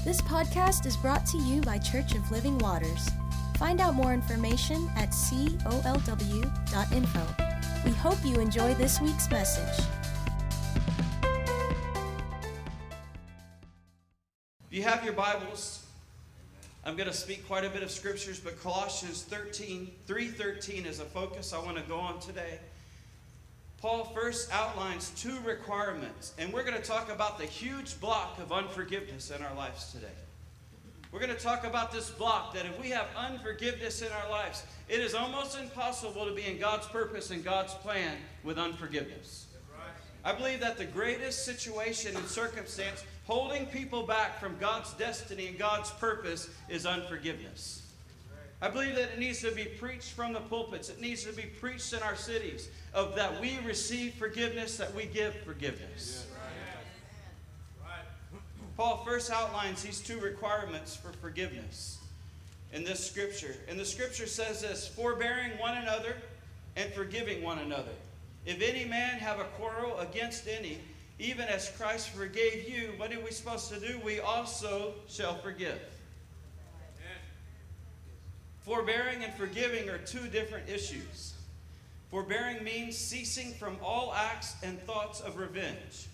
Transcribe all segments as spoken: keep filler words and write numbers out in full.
This podcast is brought to you by Church of Living Waters. Find out more information at C O L W dot info. We hope you enjoy this week's message. If you have your Bibles, I'm going to speak quite a bit of scriptures, but Colossians thirteen, three thirteen is a focus I want to go on today. Paul first outlines two requirements, and we're going to talk about the huge block of unforgiveness in our lives today. We're going to talk about this block that if we have unforgiveness in our lives, it is almost impossible to be in God's purpose and God's plan with unforgiveness. I believe that the greatest situation and circumstance holding people back from God's destiny and God's purpose is unforgiveness. I believe that it needs to be preached from the pulpits. It needs to be preached in our cities of that we receive forgiveness, that we give forgiveness. Paul first outlines these two requirements for forgiveness in this scripture. And the scripture says this: forbearing one another and forgiving one another. If any man have a quarrel against any, even as Christ forgave you, what are we supposed to do? We also shall forgive. Forbearing and forgiving are two different issues. Forbearing means ceasing from all acts and thoughts of revenge.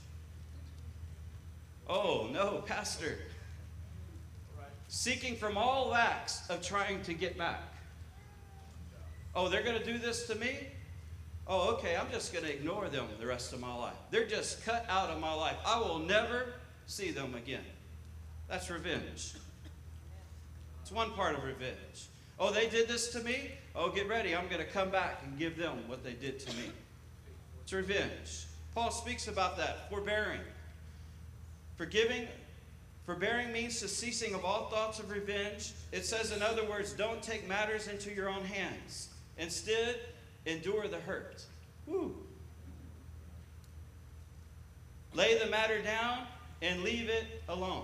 Oh, no, Pastor. Seeking from all acts of trying to get back. Oh, they're going to do this to me? Oh, okay, I'm just going to ignore them the rest of my life. They're just cut out of my life. I will never see them again. That's revenge. It's one part of revenge. Oh, they did this to me? Oh, get ready. I'm going to come back and give them what they did to me. It's revenge. Paul speaks about that. Forbearing. Forgiving. Forbearing means the ceasing of all thoughts of revenge. It says, in other words, don't take matters into your own hands. Instead, endure the hurt. Woo. Lay the matter down and leave it alone.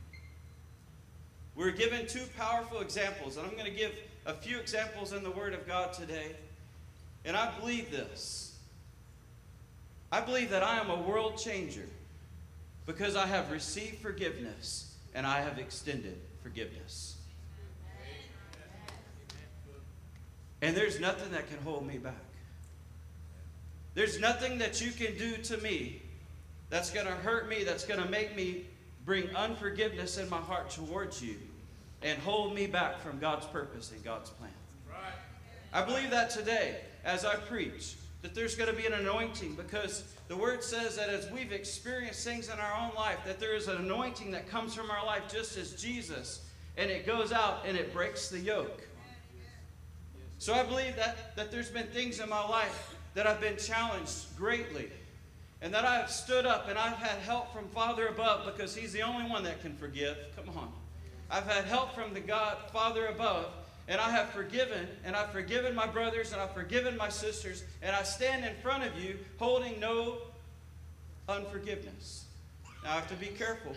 We're given two powerful examples, and I'm going to give a few examples in the Word of God today. And I believe this. I believe that I am a world changer because I have received forgiveness and I have extended forgiveness. And there's nothing that can hold me back. There's nothing that you can do to me that's going to hurt me, that's going to make me bring unforgiveness in my heart towards you and hold me back from God's purpose and God's plan. Right. I believe that today, as I preach, that there's going to be an anointing, because the Word says that as we've experienced things in our own life, that there is an anointing that comes from our life just as Jesus, and it goes out and it breaks the yoke. So I believe that, that there's been things in my life that I've been challenged greatly, and that I've stood up and I've had help from Father above, because He's the only one that can forgive. Come on. I've had help from the God, Father above, and I have forgiven, and I've forgiven my brothers, and I've forgiven my sisters, and I stand in front of you holding no unforgiveness. Now I have to be careful.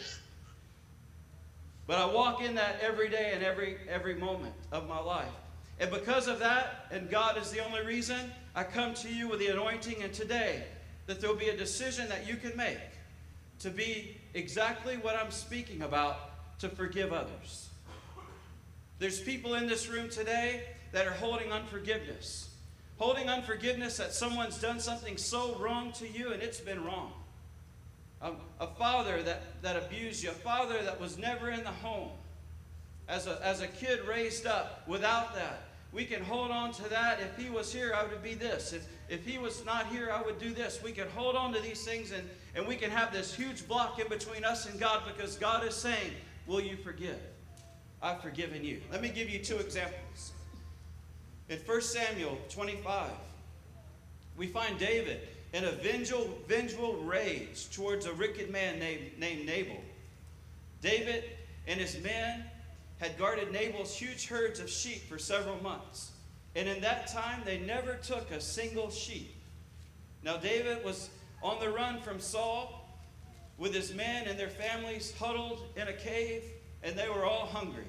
But I walk in that every day and every, every moment of my life. And because of that, and God is the only reason, I come to you with the anointing, and today, that there will be a decision that you can make to be exactly what I'm speaking about, to forgive others. There's people in this room today that are holding unforgiveness. Holding unforgiveness that someone's done something so wrong to you, and it's been wrong. A, a father that, that abused you, a father that was never in the home. As a, as a kid raised up without that. We can hold on to that. If he was here, I would be this. If, if he was not here, I would do this. We can hold on to these things, and, and we can have this huge block in between us and God, because God is saying, will you forgive? I've forgiven you. Let me give you two examples. In First Samuel twenty-five, we find David in a vengeful, vengeful rage towards a wicked man named, named Nabal. David and his men had guarded Nabal's huge herds of sheep for several months. And in that time, they never took a single sheep. Now David was on the run from Saul with his men and their families huddled in a cave, and they were all hungry.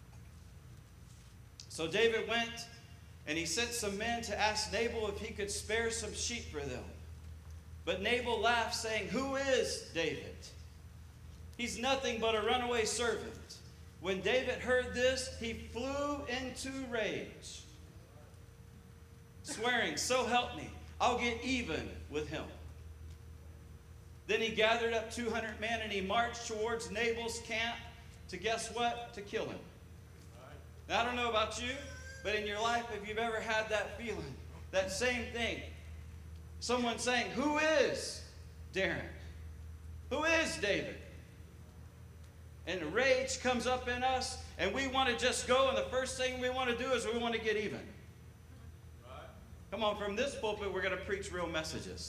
So David went and he sent some men to ask Nabal if he could spare some sheep for them. But Nabal laughed, saying, "Who is David He's nothing but a runaway servant. When David heard this, he flew into rage, swearing, "So help me, I'll get even with him." Then he gathered up two hundred men and he marched towards Nabal's camp to, guess what? To kill him. Now, I don't know about you, but in your life, if you've ever had that feeling, that same thing, someone saying, "Who is Darren? Who is David?" And the rage comes up in us, and we want to just go, and the first thing we want to do is we want to get even. Right. Come on, from this pulpit, we're going to preach real messages.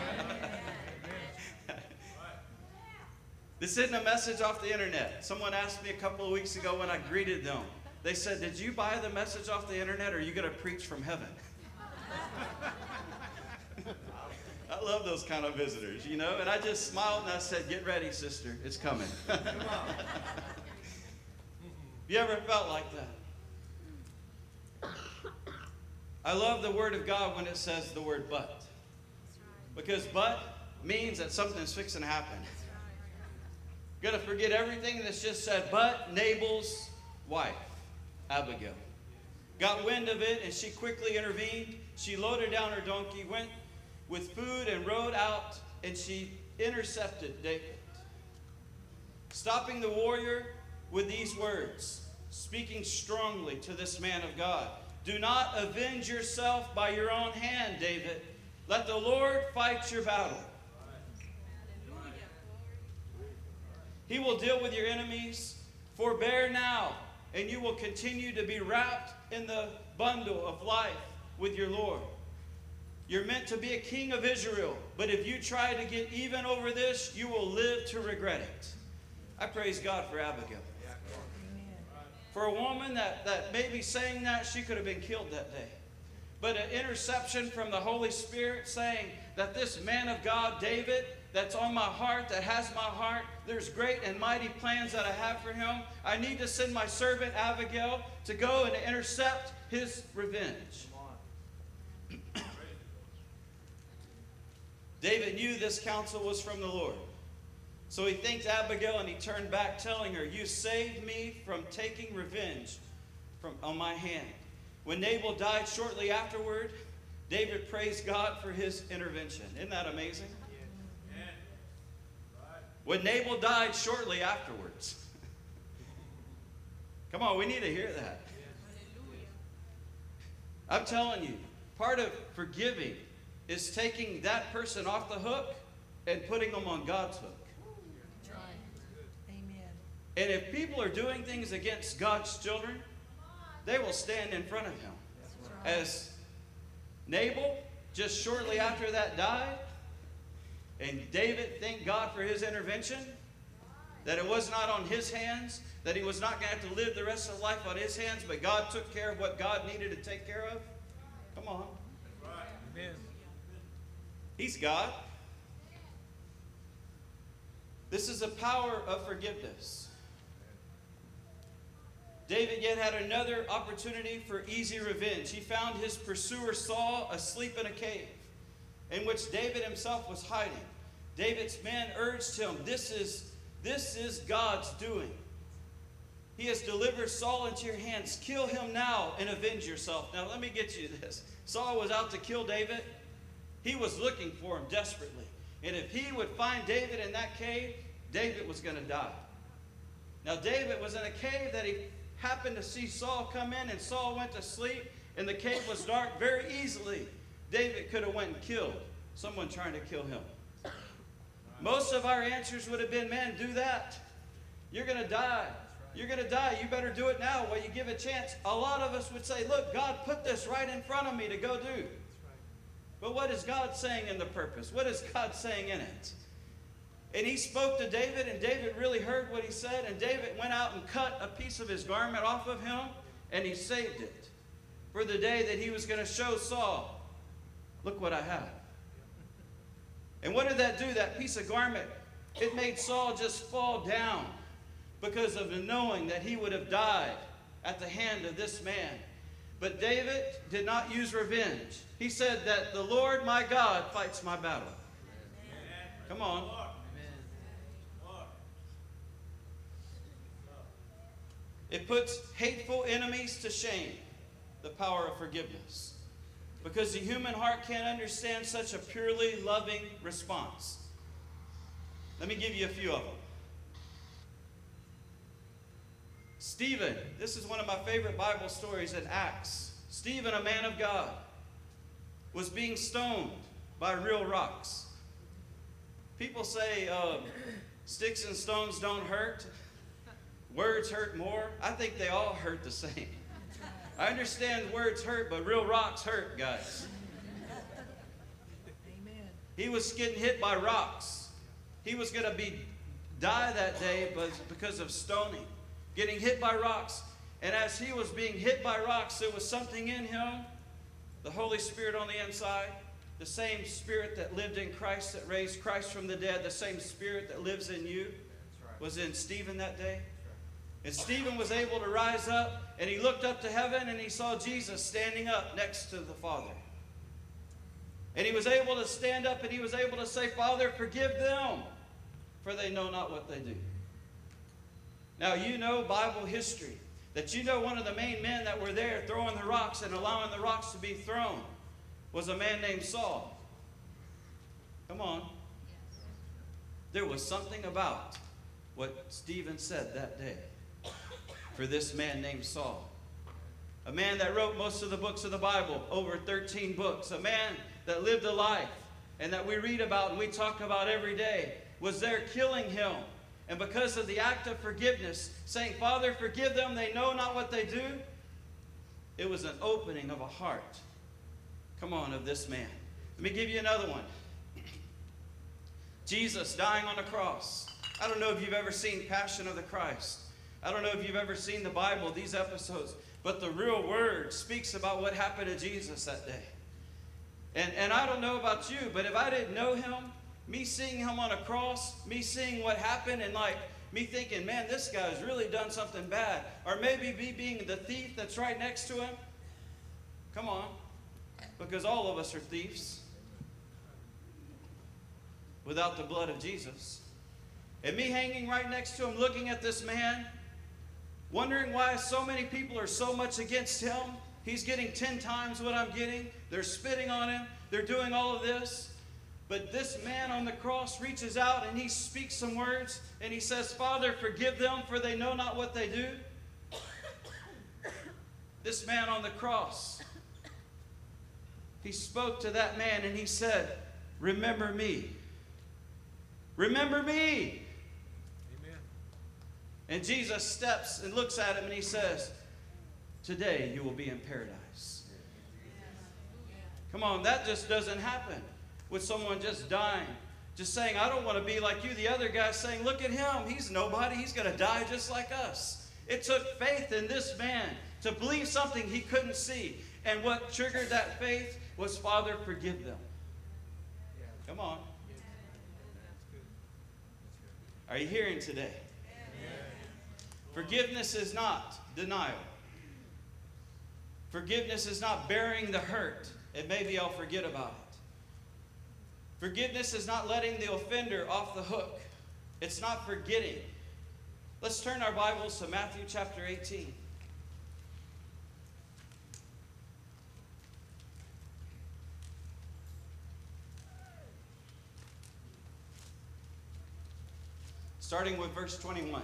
This isn't a message off the internet. Someone asked me a couple of weeks ago when I greeted them. They said, "Did you buy the message off the internet, or are you going to preach from heaven?" I love those kind of visitors, you know. And I just smiled and I said, "Get ready, sister. It's coming." You ever felt like that? I love the Word of God when it says the word "but." Because "but" means that something's fixing to happen. Going to forget everything that's just said. But Nabal's wife, Abigail, got wind of it, and she quickly intervened. She loaded down her donkey, went with food, and rode out, and she intercepted David, stopping the warrior with these words, speaking strongly to this man of God. "Do not avenge yourself by your own hand, David. Let the Lord fight your battle. He will deal with your enemies. Forbear now, and you will continue to be wrapped in the bundle of life with your Lord. You're meant to be a king of Israel, but if you try to get even over this, you will live to regret it." I praise God for Abigail. For a woman that, that may be saying that, she could have been killed that day. But an interception from the Holy Spirit saying that this man of God, David, that's on my heart, that has my heart, there's great and mighty plans that I have for him. I need to send my servant Abigail to go and intercept his revenge. David knew this counsel was from the Lord. So he thanked Abigail and he turned back, telling her, "You saved me from taking revenge from on my hand." When Nabal died shortly afterward, David praised God for his intervention. Isn't that amazing? Yeah. Right. When Nabal died shortly afterwards. Come on, we need to hear that. I'm telling you, part of forgiving is taking that person off the hook and putting them on God's hook. That's right. Amen. And if people are doing things against God's children, they will stand in front of him. Right. As Nabal, just shortly after that, died, and David thanked God for his intervention, that it was not on his hands, that he was not going to have to live the rest of life on his hands, but God took care of what God needed to take care of. Come on. Right. Amen. He's God. This is the power of forgiveness. David yet had another opportunity for easy revenge. He found his pursuer Saul asleep in a cave, in which David himself was hiding. David's men urged him, this is, this is God's doing. He has delivered Saul into your hands. Kill him now and avenge yourself. Now let me get you this. Saul was out to kill David. He was looking for him desperately. And if he would find David in that cave, David was going to die. Now David was in a cave that he happened to see Saul come in, and Saul went to sleep, and the cave was dark. Very easily, David could have went and killed someone trying to kill him. Most of our answers would have been, man, do that. You're going to die. You're going to die. You better do it now while you give a chance. A lot of us would say, look, God put this right in front of me to go do. But what is God saying in the purpose? What is God saying in it? And he spoke to David, and David really heard what he said, and David went out and cut a piece of his garment off of him, and he saved it for the day that he was going to show Saul, look what I have. And what did that do? That piece of garment, it made Saul just fall down because of the knowing that he would have died at the hand of this man. But David did not use revenge. He said that the Lord my God fights my battle. Come on. It puts hateful enemies to shame, the power of forgiveness. Because the human heart can't understand such a purely loving response. Let me give you a few of them. Stephen, this is one of my favorite Bible stories in Acts. Stephen, a man of God, was being stoned by real rocks. People say um, sticks and stones don't hurt. Words hurt more. I think they all hurt the same. I understand words hurt, but real rocks hurt, guys. Amen. He was getting hit by rocks. He was going to be die that day but because of stoning, getting hit by rocks. And as he was being hit by rocks, there was something in him, the Holy Spirit on the inside, the same Spirit that lived in Christ, that raised Christ from the dead, the same Spirit that lives in you was in Stephen that day. And Stephen was able to rise up, and he looked up to heaven, and he saw Jesus standing up next to the Father. And he was able to stand up, and he was able to say, Father, forgive them, for they know not what they do. Now, you know Bible history, that you know one of the main men that were there throwing the rocks and allowing the rocks to be thrown was a man named Saul. Come on. There was something about what Stephen said that day for this man named Saul. A man that wrote most of the books of the Bible, over thirteen books. A man that lived a life and that we read about and we talk about every day, was there killing him. And because of the act of forgiveness, saying, Father, forgive them, they know not what they do, it was an opening of a heart. Come on, of this man. Let me give you another one. Jesus dying on the cross. I don't know if you've ever seen Passion of the Christ. I don't know if you've ever seen the Bible, these episodes, but the real word speaks about what happened to Jesus that day. And, and I don't know about you, but if I didn't know him, me seeing him on a cross, me seeing what happened, and like me thinking, man, this guy's really done something bad. Or maybe me being the thief that's right next to him. Come on. Because all of us are thieves without the blood of Jesus. And me hanging right next to him, looking at this man, wondering why so many people are so much against him. He's getting ten times what I'm getting. They're spitting on him. They're doing all of this. But this man on the cross reaches out and he speaks some words and he says, Father, forgive them, for they know not what they do. This man on the cross, he spoke to that man and he said, remember me. Remember me. Amen. And Jesus steps and looks at him and he says, today you will be in paradise. Come on, that just doesn't happen with someone just dying. Just saying, I don't want to be like you. The other guy saying, look at him. He's nobody. He's going to die just like us. It took faith in this man to believe something he couldn't see. And what triggered that faith was, Father, forgive them. Come on. Are you hearing today? Forgiveness is not denial. Forgiveness is not burying the hurt, and maybe I'll forget about it. Forgiveness is not letting the offender off the hook. It's not forgetting. Let's turn our Bibles to Matthew chapter eighteen. Starting with verse twenty-one.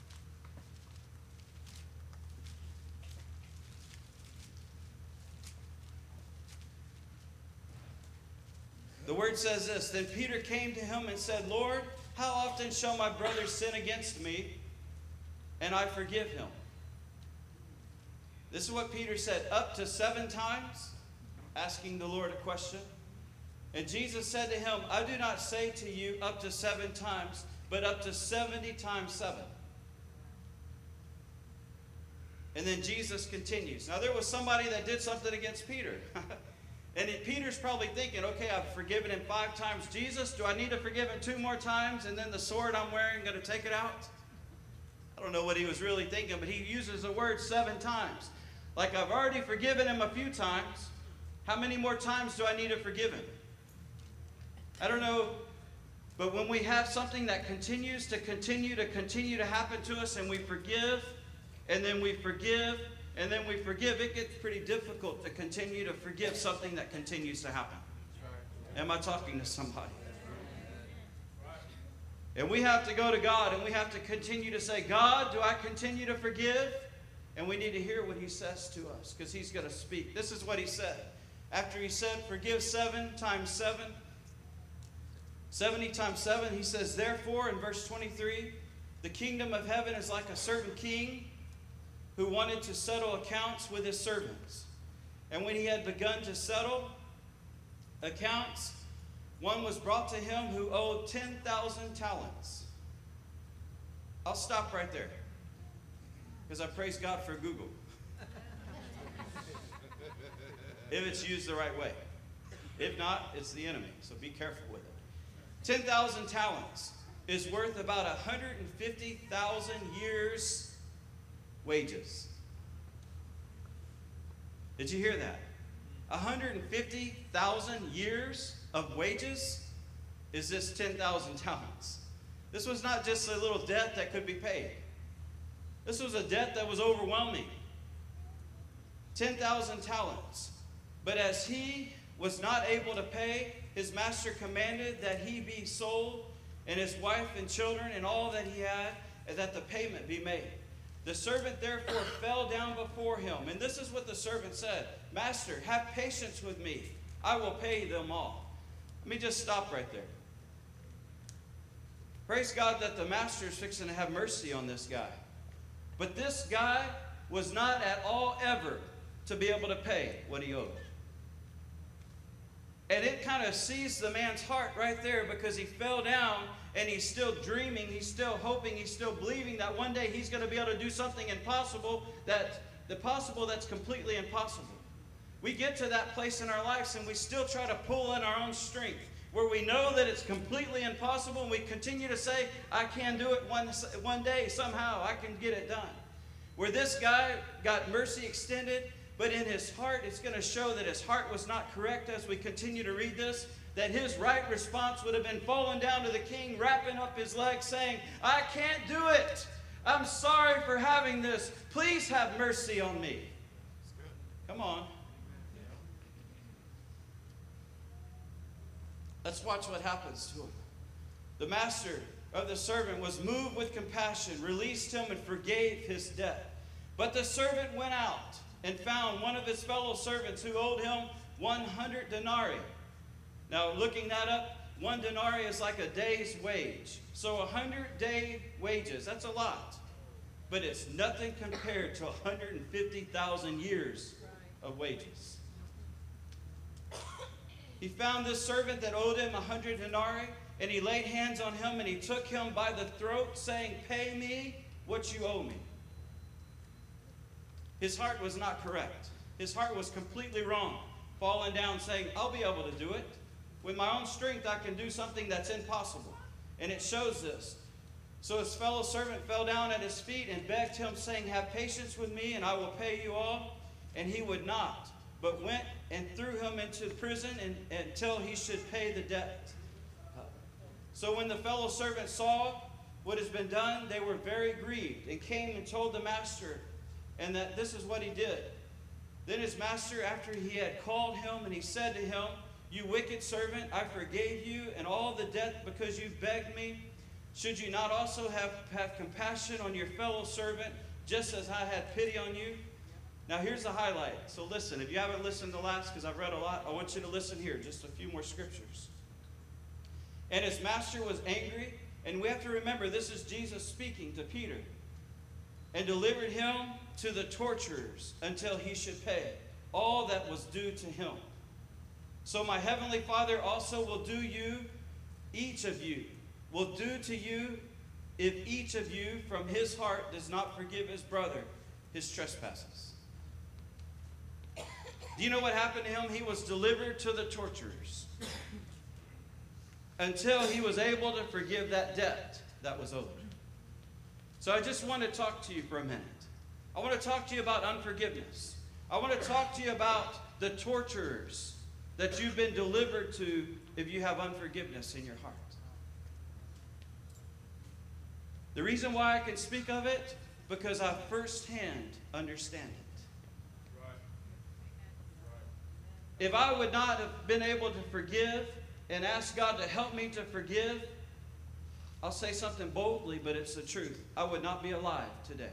The word says this, then Peter came to him and said, Lord, how often shall my brother sin against me, and I forgive him? This is what Peter said, up to seven times, asking the Lord a question. And Jesus said to him, I do not say to you up to seven times, but up to seventy times seven. And then Jesus continues. Now there was somebody that did something against Peter. And it, Peter's probably thinking, okay, I've forgiven him five times. Jesus, do I need to forgive him two more times? And then the sword I'm wearing, going to take it out? I don't know what he was really thinking, but he uses the word seven times. Like, I've already forgiven him a few times. How many more times do I need to forgive him? I don't know. But when we have something that continues to continue to continue to happen to us and we forgive, and then we forgive, and then we forgive, it gets pretty difficult to continue to forgive something that continues to happen. Am I talking to somebody? And we have to go to God and we have to continue to say, God, do I continue to forgive? And we need to hear what he says to us because he's going to speak. This is what he said. After he said, forgive seven times seven, seventy times seven, he says, therefore, in verse twenty-three, the kingdom of heaven is like a certain king who wanted to settle accounts with his servants. And when he had begun to settle accounts, one was brought to him who owed ten thousand talents. I'll stop right there because I praise God for Google. If it's used the right way. If not, it's the enemy, so be careful with it. ten thousand talents is worth about one hundred fifty thousand years' wages. Did you hear that? one hundred fifty thousand years of wages is this ten thousand talents. This was not just a little debt that could be paid. This was a debt that was overwhelming. ten thousand talents. But as he was not able to pay, his master commanded that he be sold, and his wife and children and all that he had, and that the payment be made. The servant therefore fell down before him. And this is what the servant said. Master, have patience with me. I will pay them all. Let me just stop right there. Praise God that the master is fixing to have mercy on this guy. But this guy was not at all ever to be able to pay what he owed. And it kind of seized the man's heart right there because he fell down and he's still dreaming, he's still hoping, he's still believing that one day he's going to be able to do something impossible, that the possible that's completely impossible. We get to that place in our lives and we still try to pull in our own strength where we know that it's completely impossible and we continue to say, I can do it one, one day, somehow I can get it done. Where this guy got mercy extended, but in his heart, it's going to show that his heart was not correct as we continue to read this, that his right response would have been falling down to the king, wrapping up his legs, saying, I can't do it. I'm sorry for having this. Please have mercy on me. Come on. Let's watch what happens to him. The master of the servant was moved with compassion, released him, and forgave his debt. But the servant went out and found one of his fellow servants who owed him one hundred denarii. Now, looking that up, one denarii is like a day's wage. So a hundred day wages, that's a lot. But it's nothing compared to one hundred fifty thousand years of wages. He found this servant that owed him a hundred denarii, and he laid hands on him, and he took him by the throat, saying, pay me what you owe me. His heart was not correct. His heart was completely wrong, falling down saying, I'll be able to do it. With my own strength, I can do something that's impossible. And it shows this. So his fellow servant fell down at his feet and begged him, saying, have patience with me, and I will pay you all. And he would not, but went and threw him into prison and, until he should pay the debt. So when the fellow servants saw what has been done, they were very grieved, and came and told the master, and that this is what he did. Then his master, after he had called him, and he said to him, you wicked servant, I forgave you and all the debt because you begged me. Should you not also have, have compassion on your fellow servant, just as I had pity on you? Now here's the highlight. So listen, if you haven't listened to last, because I've read a lot, I want you to listen here, just a few more scriptures. And his master was angry, and we have to remember this is Jesus speaking to Peter, and delivered him to the torturers until he should pay all that was due to him. So my heavenly Father also will do you, each of you, will do to you if each of you from his heart does not forgive his brother his trespasses. Do you know what happened to him? He was delivered to the torturers until he was able to forgive that debt that was owed. So I just want to talk to you for a minute. I want to talk to you about unforgiveness. I want to talk to you about the torturers that you've been delivered to if you have unforgiveness in your heart. The reason why I can speak of it, because I firsthand understand it. If I would not have been able to forgive and ask God to help me to forgive, I'll say something boldly, but it's the truth. I would not be alive today.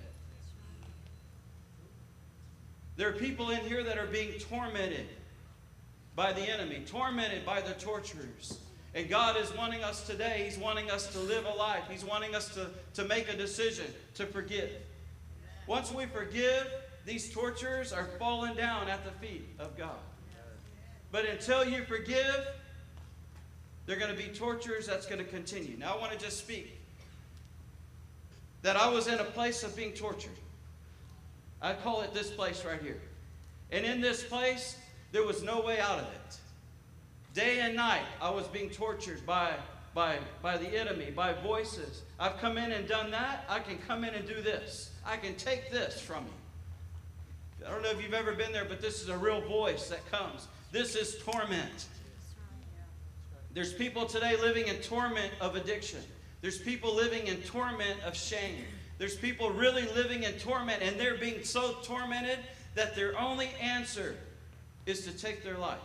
There are people in here that are being tormented by the enemy, tormented by the torturers. And God is wanting us today, He's wanting us to live a life. He's wanting us to, to make a decision to forgive. Once we forgive, these torturers are falling down at the feet of God. But until you forgive, they're going to be torturers that's going to continue. Now I want to just speak that I was in a place of being tortured. I call it this place right here. And in this place, there was no way out of it. Day and night, I was being tortured by, by, by the enemy, by voices. I've come in and done that. I can come in and do this. I can take this from you. I don't know if you've ever been there, but this is a real voice that comes. This is torment. There's people today living in torment of addiction. There's people living in torment of shame. There's people really living in torment, and they're being so tormented that their only answer is to take their life.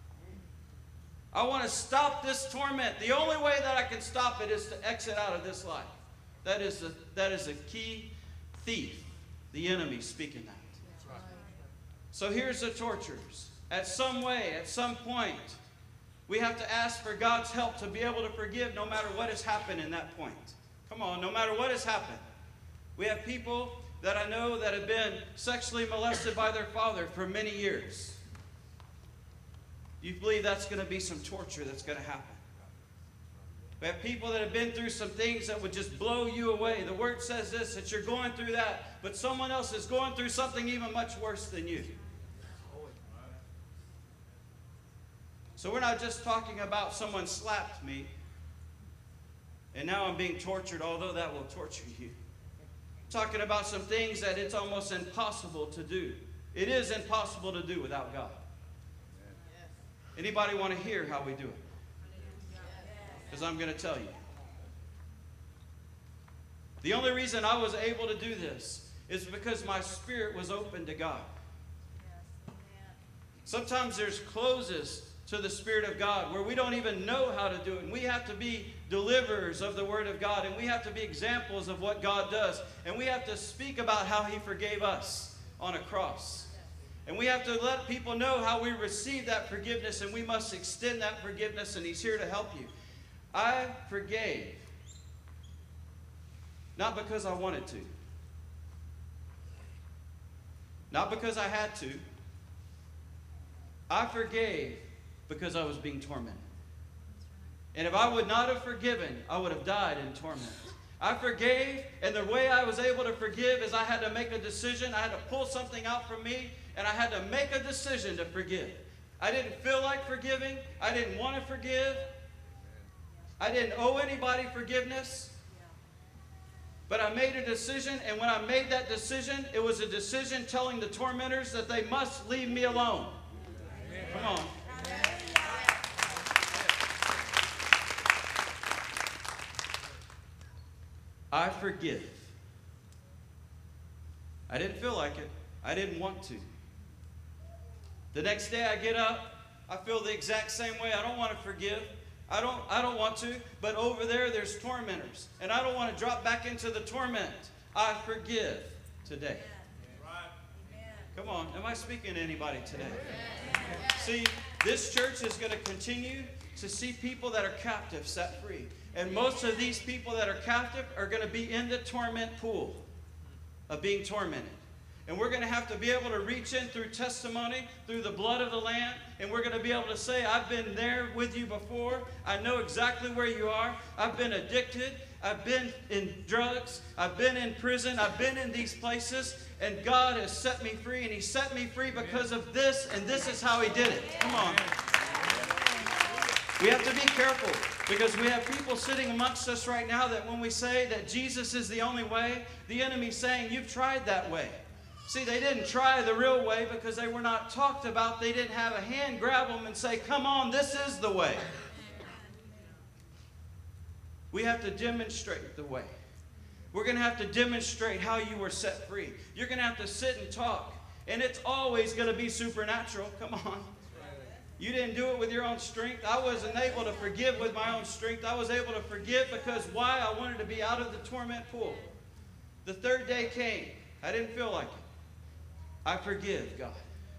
I want to stop this torment. The only way that I can stop it is to exit out of this life. That is a, that is a key thief, the enemy speaking that. So here's the torturers. At some way, at some point, we have to ask for God's help to be able to forgive no matter what has happened in that point. Come on, no matter what has happened. We have people that I know that have been sexually molested by their father for many years. You believe that's going to be some torture that's going to happen? We have people that have been through some things that would just blow you away. The Word says this, that you're going through that, but someone else is going through something even much worse than you. So we're not just talking about someone slapped me, and now I'm being tortured, although that will torture you. I'm talking about some things that it's almost impossible to do. It is impossible to do without God. Anybody want to hear how we do it? Because I'm going to tell you. The only reason I was able to do this is because my spirit was open to God. Sometimes there's closes to the Spirit of God where we don't even know how to do it. And we have to be deliverers of the Word of God. And we have to be examples of what God does. And we have to speak about how He forgave us on a cross. And we have to let people know how we receive that forgiveness. And we must extend that forgiveness. And He's here to help you. I forgave. Not because I wanted to. Not because I had to. I forgave because I was being tormented. And if I would not have forgiven, I would have died in torment. I forgave, and the way I was able to forgive is I had to make a decision. I had to pull something out from me, and I had to make a decision to forgive. I didn't feel like forgiving. I didn't want to forgive. I didn't owe anybody forgiveness. But I made a decision, and when I made that decision, it was a decision telling the tormentors that they must leave me alone. Come on. I forgive. I didn't feel like it. I didn't want to. The next day I get up, I feel the exact same way. I don't want to forgive. I don't, I don't want to, but over there there's tormentors. And I don't want to drop back into the torment. I forgive today. Come on, am I speaking to anybody today? See, this church is going to continue to see people that are captive set free. And most of these people that are captive are going to be in the torment pool of being tormented. And we're going to have to be able to reach in through testimony, through the blood of the Lamb, and we're going to be able to say, I've been there with you before. I know exactly where you are. I've been addicted. I've been in drugs. I've been in prison. I've been in these places. And God has set me free, and He set me free because of this, and this is how He did it. Come on. We have to be careful because we have people sitting amongst us right now that when we say that Jesus is the only way, the enemy's saying, you've tried that way. See, they didn't try the real way because they were not talked about. They didn't have a hand grab them and say, come on, this is the way. We have to demonstrate the way. We're going to have to demonstrate how you were set free. You're going to have to sit and talk. And it's always going to be supernatural. Come on. You didn't do it with your own strength. I wasn't able to forgive with my own strength. I was able to forgive because why? I wanted to be out of the torment pool. The third day came. I didn't feel like it. I forgive, God.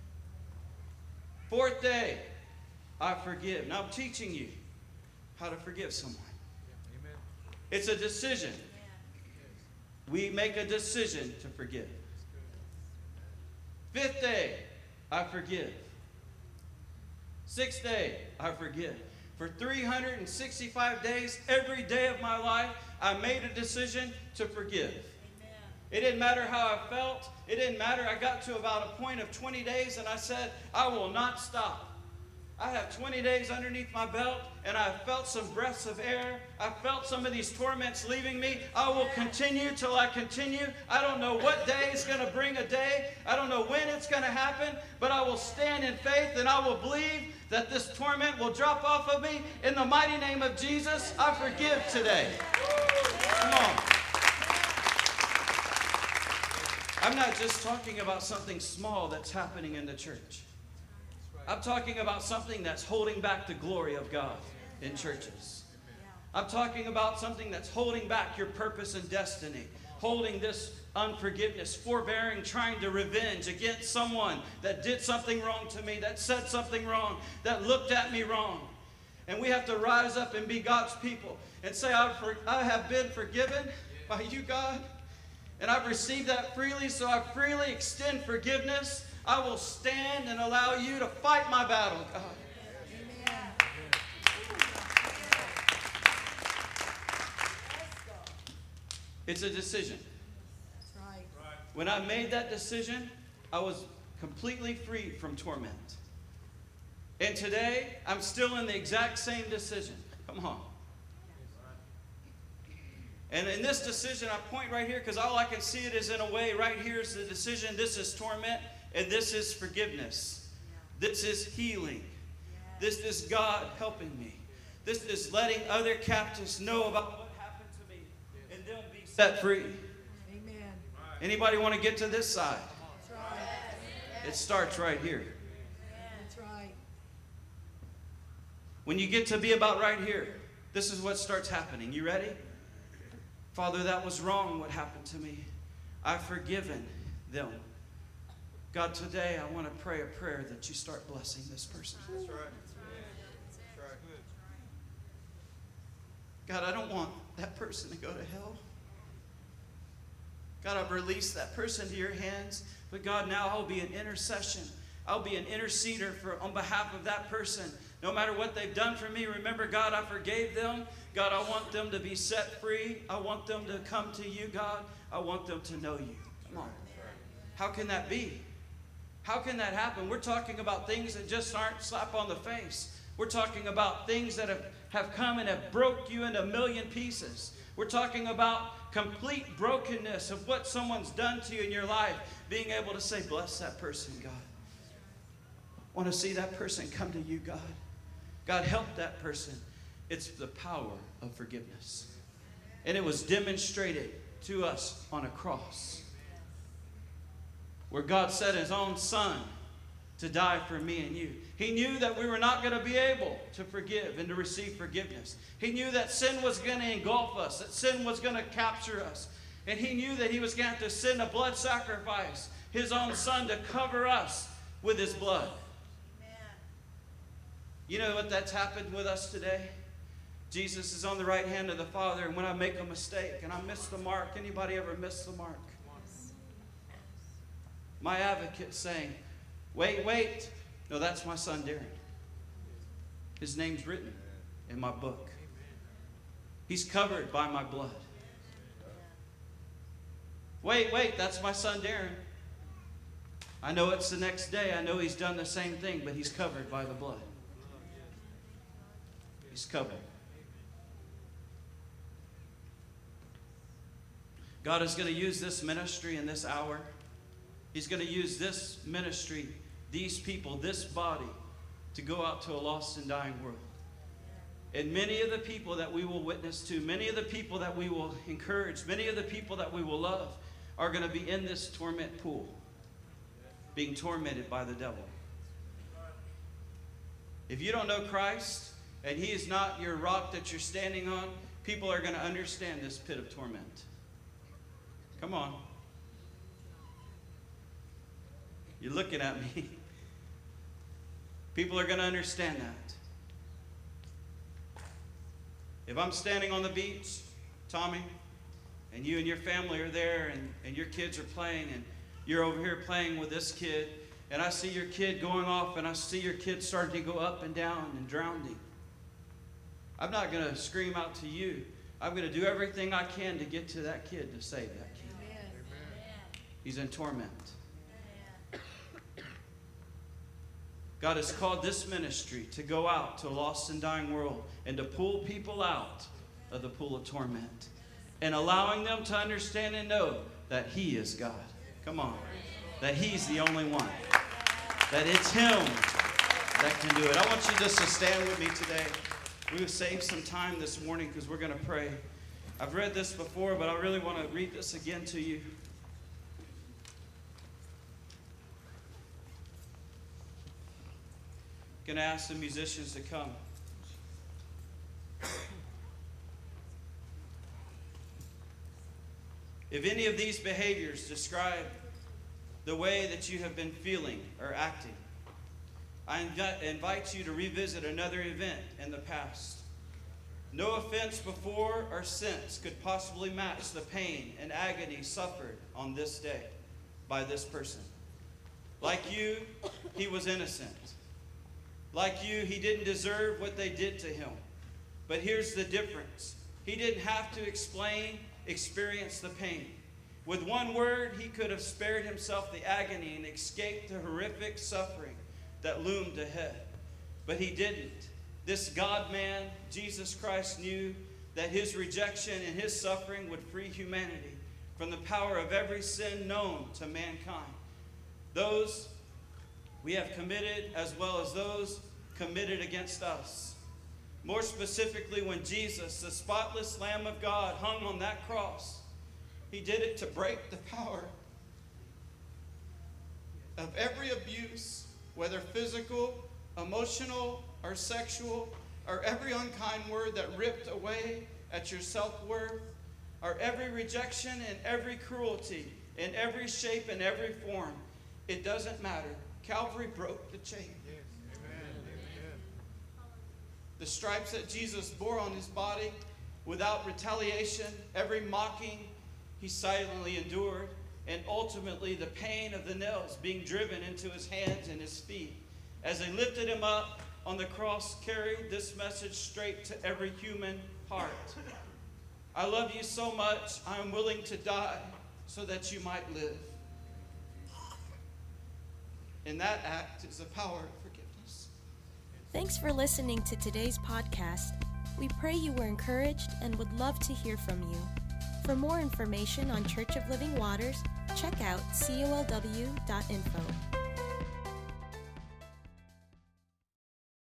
Fourth day, I forgive. Now I'm teaching you how to forgive someone. Amen. It's a decision. We make a decision to forgive. Fifth day, I forgive. Sixth day, I forgive. For three hundred sixty-five days, every day of my life, I made a decision to forgive. Amen. It didn't matter how I felt. It didn't matter. I got to about a point of twenty days, and I said, I will not stop. I have twenty days underneath my belt, and I felt some breaths of air. I felt some of these torments leaving me. I will continue till I continue. I don't know what day is going to bring a day. I don't know when it's going to happen, but I will stand in faith, and I will believe that this torment will drop off of me. In the mighty name of Jesus, I forgive today. Come on. I'm not just talking about something small that's happening in the church. I'm talking about something that's holding back the glory of God in churches. I'm talking about something that's holding back your purpose and destiny, holding this unforgiveness, forbearing, trying to revenge against someone that did something wrong to me, that said something wrong, that looked at me wrong. And we have to rise up and be God's people and say, I, for, I have been forgiven by you, God, and I've received that freely, so I freely extend forgiveness. I will stand and allow you to fight my battle, God. Amen. It's a decision. That's right. When I made that decision, I was completely free from torment. And today, I'm still in the exact same decision. Come on. And in this decision, I point right here because all I can see it is in a way. Right here is the decision. This is torment. And this is forgiveness. Yeah. This is healing. Yeah. This is God helping me. This is letting other captives know about what happened to me and them be set free. Amen. Anybody want to get to this side? That's right. It starts right here. That's right. When you get to be about right here, this is what starts happening. You ready? Father, that was wrong what happened to me. I've forgiven them. God, today I want to pray a prayer that you start blessing this person. That's right. That's right. God, I don't want that person to go to hell. God, I've released that person to your hands. But God, now I'll be an intercession. I'll be an interceder for on behalf of that person. No matter what they've done for me, remember, God, I forgave them. God, I want them to be set free. I want them to come to you, God. I want them to know you. Come on. How can that be? How can that happen? We're talking about things that just aren't slap on the face. We're talking about things that have, have come and have broke you into a million pieces. We're talking about complete brokenness of what someone's done to you in your life. Being able to say, bless that person, God. I want to see that person come to you, God. God, help that person. It's the power of forgiveness. And it was demonstrated to us on a cross, where God sent his own son to die for me and you. He knew that we were not going to be able to forgive and to receive forgiveness. He knew that sin was going to engulf us, that sin was going to capture us. And he knew that he was going to have to send a blood sacrifice, his own son, to cover us with his blood. Amen. You know what that's happened with us today? Jesus is on the right hand of the Father, and when I make a mistake and I miss the mark, anybody ever miss the mark? My advocate saying, wait, wait. No, that's my son, Darren. His name's written in my book. He's covered by my blood. Wait, wait, that's my son, Darren. I know it's the next day. I know he's done the same thing, but he's covered by the blood. He's covered. God is going to use this ministry in this hour. He's going to use this ministry, these people, this body, to go out to a lost and dying world. And many of the people that we will witness to, many of the people that we will encourage, many of the people that we will love are going to be in this torment pool, being tormented by the devil. If you don't know Christ and he is not your rock that you're standing on, people are going to understand this pit of torment. Come on. You're looking at me. People are going to understand that. If I'm standing on the beach, Tommy, and you and your family are there, and, and your kids are playing, and you're over here playing with this kid, and I see your kid going off, and I see your kid starting to go up and down and drowning, I'm not going to scream out to you. I'm going to do everything I can to get to that kid, to save that kid. Amen. He's in torment. God has called this ministry to go out to a lost and dying world and to pull people out of the pool of torment and allowing them to understand and know that he is God. Come on. That he's the only one. That it's him that can do it. I want you just to stand with me today. We've saved some time this morning because we're going to pray. I've read this before, but I really want to read this again to you. Going to ask the musicians to come. If any of these behaviors describe the way that you have been feeling or acting, I invite you to revisit another event in the past. No offense before or since could possibly match the pain and agony suffered on this day by this person. Like you, he was innocent. Like you, he didn't deserve what they did to him. But here's the difference. He didn't have to explain, experience the pain. With one word, he could have spared himself the agony and escaped the horrific suffering that loomed ahead. But he didn't. This God-man, Jesus Christ, knew that his rejection and his suffering would free humanity from the power of every sin known to mankind. Those we have committed as well as those committed against us. More specifically, when Jesus, the spotless Lamb of God, hung on that cross, he did it to break the power of every abuse, whether physical, emotional, or sexual, or every unkind word that ripped away at your self-worth, or every rejection and every cruelty in every shape and every form. It doesn't matter. Calvary broke the chain. Yes. Amen. Amen. The stripes that Jesus bore on his body without retaliation, every mocking he silently endured, and ultimately the pain of the nails being driven into his hands and his feet as they lifted him up on the cross carried this message straight to every human heart. I love you so much, I am willing to die so that you might live. And that act is the power of forgiveness. Thanks for listening to today's podcast. We pray you were encouraged and would love to hear from you. For more information on Church of Living Waters, check out C O L W dot info.